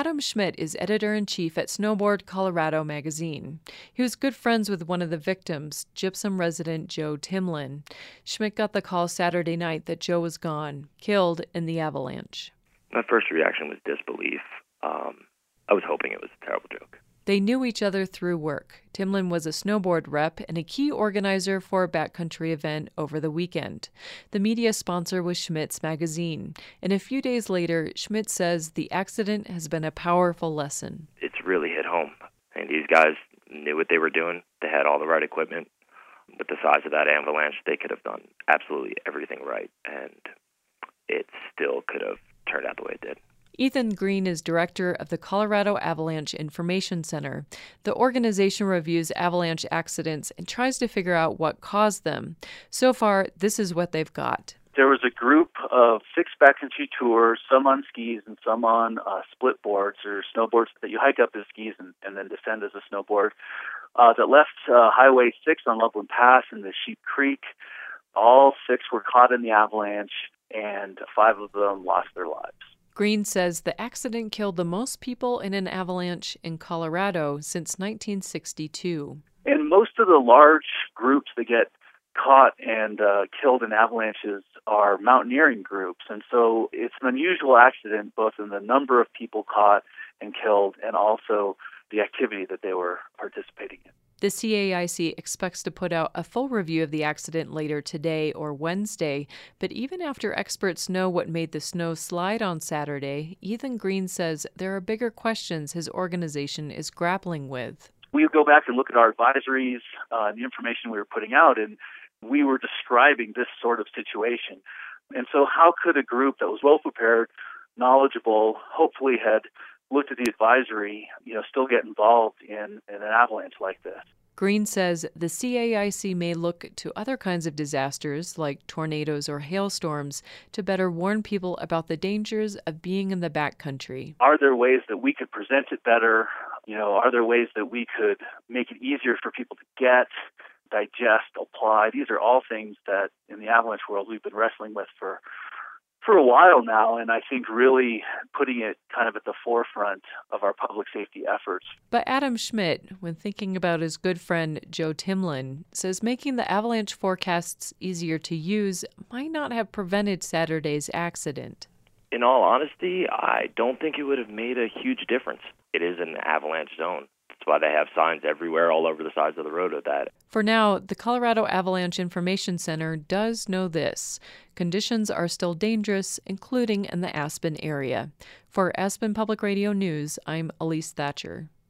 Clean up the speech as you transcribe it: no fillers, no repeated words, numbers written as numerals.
Adam Schmidt is editor-in-chief at Snowboard Colorado magazine. He was good friends with one of the victims, Gypsum resident Joe Timlin. Schmidt got the call Saturday night that Joe was gone, killed in the avalanche. My first reaction was disbelief. I was hoping it was a terrible joke. They knew each other through work. Timlin was a snowboard rep and a key organizer for a backcountry event over the weekend. The media sponsor was Schmidt's magazine. And a few days later, Schmidt says the accident has been a powerful lesson. It's really hit home. And these guys knew what they were doing. They had all the right equipment. With the size of that avalanche, they could have done absolutely everything right. And it still could have turned out the way it did. Ethan Green is director of the Colorado Avalanche Information Center. The organization reviews avalanche accidents and tries to figure out what caused them. So far, this is what they've got. There was a group of 6 backcountry tours, some on skis and some on split boards or snowboards that you hike up as skis and then descend as a snowboard, that left Highway 6 on Loveland Pass into Sheep Creek. All 6 were caught in the avalanche, and 5 of them lost their lives. Green says the accident killed the most people in an avalanche in Colorado since 1962. And most of the large groups that get caught and killed in avalanches are mountaineering groups. And so it's an unusual accident, both in the number of people caught and killed and also the activity that they were participating in. The CAIC expects to put out a full review of the accident later today or Wednesday, but even after experts know what made the snow slide on Saturday, Ethan Green says there are bigger questions his organization is grappling with. We go back and look at our advisories, the information we were putting out, and we were describing this sort of situation. And so how could a group that was well-prepared, knowledgeable, hopefully had looked at the advisory, still get involved in an avalanche like this? Green says the CAIC may look to other kinds of disasters like tornadoes or hailstorms to better warn people about the dangers of being in the backcountry. Are there ways that we could present it better? Are there ways that we could make it easier for people to get, digest, apply? These are all things that in the avalanche world we've been wrestling with for a while now, and I think really putting it kind of at the forefront of our public safety efforts. But Adam Schmidt, when thinking about his good friend Joe Timlin, says making the avalanche forecasts easier to use might not have prevented Saturday's accident. In all honesty, I don't think it would have made a huge difference. It is an avalanche zone. That's why they have signs everywhere all over the sides of the road of that. For now, the Colorado Avalanche Information Center does know this. Conditions are still dangerous, including in the Aspen area. For Aspen Public Radio News, I'm Elise Thatcher.